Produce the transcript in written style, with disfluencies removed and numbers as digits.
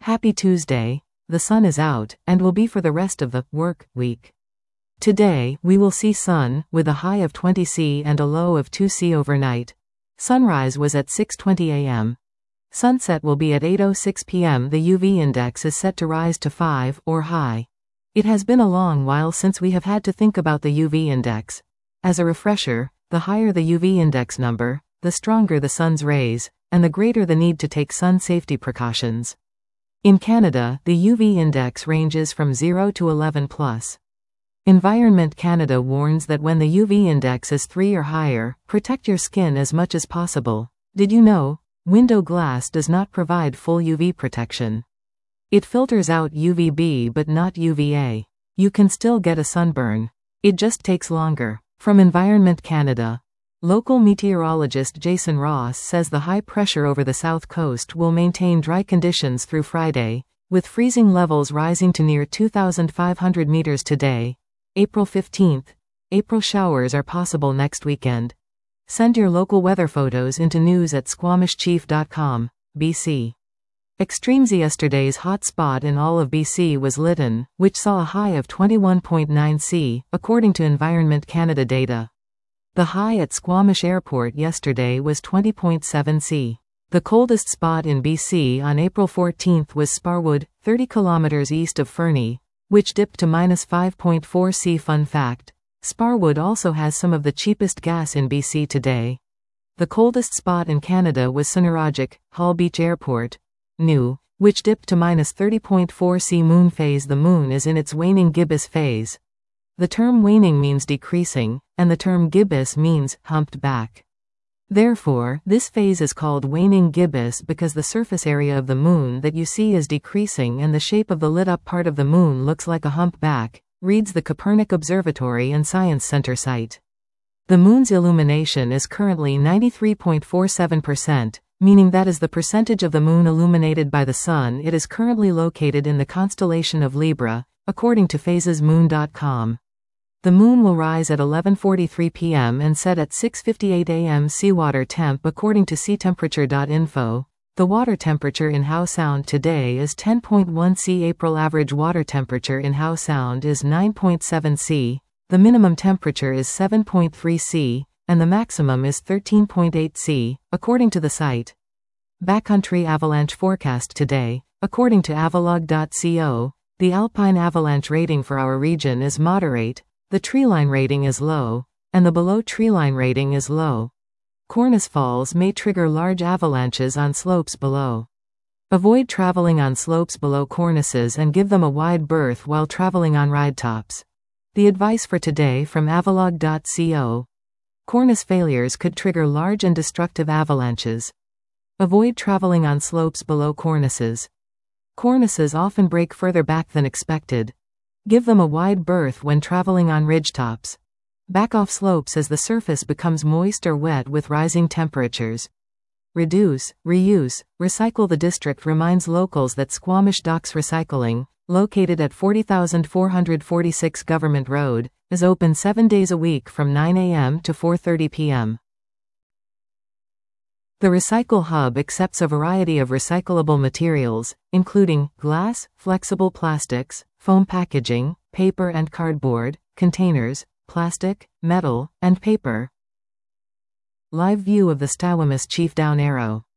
Happy Tuesday, the sun is out, and will be for the rest of the work week. Today, we will see sun, with a high of 20 C and a low of 2 C overnight. Sunrise was at 6:20 a.m. Sunset will be at 8:06 p.m. The UV index is set to rise to 5 or high. It has been a long while since we have had to think about the UV index. As a refresher, the higher the UV index number, the stronger the sun's rays, and the greater the need to take sun safety precautions. In Canada, the UV index ranges from 0 to 11 plus. Environment Canada warns that when the UV index is 3 or higher, protect your skin as much as possible. Did you know? Window glass does not provide full UV protection. It filters out UVB but not UVA. You can still get a sunburn. It just takes longer. From Environment Canada, local meteorologist Jason Ross says the high pressure over the south coast will maintain dry conditions through Friday, with freezing levels rising to near 2,500 meters today, April 15th. April showers are possible next weekend. Send your local weather photos into news@squamishchief.com, BC. Extremes. Yesterday's hot spot in all of BC was Lytton, which saw a high of 21.9 C, according to Environment Canada data. The high at Squamish Airport yesterday was 20.7 C. The coldest spot in BC on April 14th was Sparwood, 30 kilometers east of Fernie, which dipped to -5.4 C. Fun fact: Sparwood also has some of the cheapest gas in BC today. The coldest spot in Canada was Sunarajik, Hall Beach Airport, New, which dipped to -30.4 C. Moon phase. The moon is in its waning gibbous phase. The term waning means decreasing, and the term gibbous means humped back. Therefore, this phase is called waning gibbous because the surface area of the moon that you see is decreasing and the shape of the lit-up part of the moon looks like a hump back, reads the Copernic Observatory and Science Center site. The moon's illumination is currently 93.47%, meaning that is the percentage of the moon illuminated by the sun. It is currently located in the constellation of Libra, according to phasesmoon.com. The moon will rise at 11:43 p.m. and set at 6:58 a.m. Seawater temp. According to seatemperature.info, the water temperature in Howe Sound today is 10.1 C. April average water temperature in Howe Sound is 9.7 C. The minimum temperature is 7.3 C, and the maximum is 13.8 C, according to the site. Backcountry avalanche forecast today. According to avalog.co, the alpine avalanche rating for our region is moderate, the treeline rating is low, and the below treeline rating is low. Cornice falls may trigger large avalanches on slopes below. Avoid traveling on slopes below cornices and give them a wide berth while traveling on ride tops. The advice for today from avalog.co. Cornice failures could trigger large and destructive avalanches. Avoid traveling on slopes below cornices. Cornices often break further back than expected. Give them a wide berth when traveling on ridgetops. Back off slopes as the surface becomes moist or wet with rising temperatures. Reduce, reuse, recycle. The district reminds locals that Squamish Docks Recycling, located at 40,446 Government Road, is open 7 days a week from 9 a.m. to 4:30 p.m. The Recycle Hub accepts a variety of recyclable materials, including glass, flexible plastics, foam packaging, paper and cardboard, containers, plastic, metal, and paper. Live view of the Squamish Chief Down Arrow.